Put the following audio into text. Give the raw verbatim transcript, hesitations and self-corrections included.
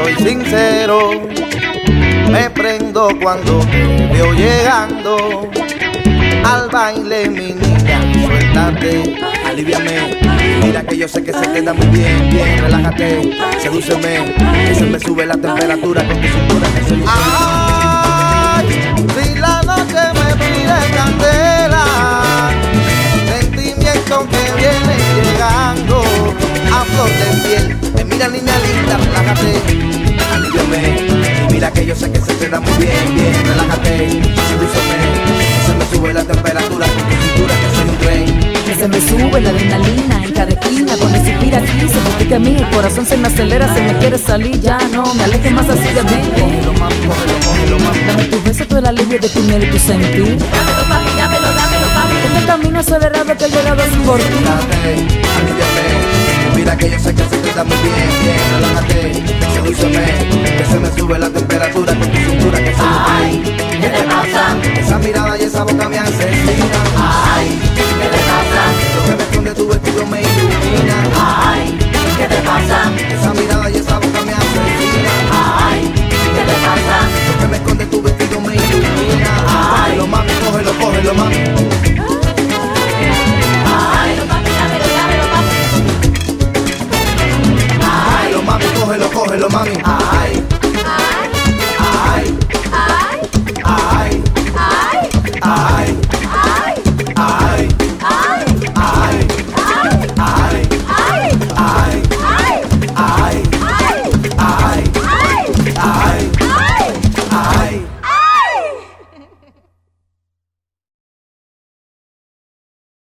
soy sincero, me prendo cuando te veo llegando al baile, mi niña, suéltate, aliviame. Mira que yo sé que se queda muy bien, bien, relájate, sedúceme, que se me sube la temperatura con tu cintura que soy un ay, si la noche me pide candela, sentimiento que viene llegando a flor de piel. Eh, mira niña linda, relájate, aliviame. Mira que yo sé que se queda muy bien, bien, relájate, sedúceme, que se me sube la temperatura con tu cintura que soy un tren. Que se me sube la adrenalina en cada esquina. Cuando suspira aquí se multiplica a mí. El corazón se me acelera, se me quiere salir. Ya no me alejes más así de mí. Cógelo mami, cógelo, cógelo mami. Dame tu beso, todo el alivio de tu miel y tu sentir. Dámelo papi, dámelo, dámelo papi. Este camino acelerado que he llegado sin por ti. Relájate, aliviame. Mira que yo sé que se queda muy bien, bien, relájate, sedúceme, que se me sube la temperatura con tu cintura que soy un Ay, ¿qué te pasa? Esa mirada y esa boca me asesina. Ay, ¿qué te pasa? Lo que me esconde tu vestido me ilumina. Ay, ¿qué te pasa? Esa mirada y esa boca me asesina. Ay, ¿qué te pasa? Lo que me esconde tu vestido me ilumina. Ay. Cógelo mami, cógelo, cógelo mami.